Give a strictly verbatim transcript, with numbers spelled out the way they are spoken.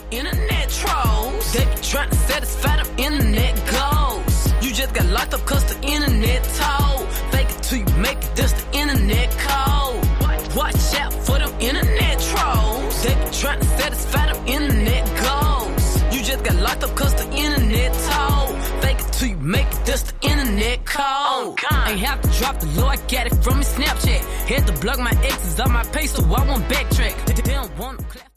internet trolls. They be trying to satisfy them internet goals. You just got locked up cause the internet told. Fake it till you make it, that's the internet code. Watch out for them internet trolls. They be trying to satisfy them internet goals. You just got locked up cause the internet told. Fake it till you make it, that's the internet code. Ain't have to drop the low, I got it from his Snapchat. Had to block my exes on my page so I won't backtrack. They don't want to clap.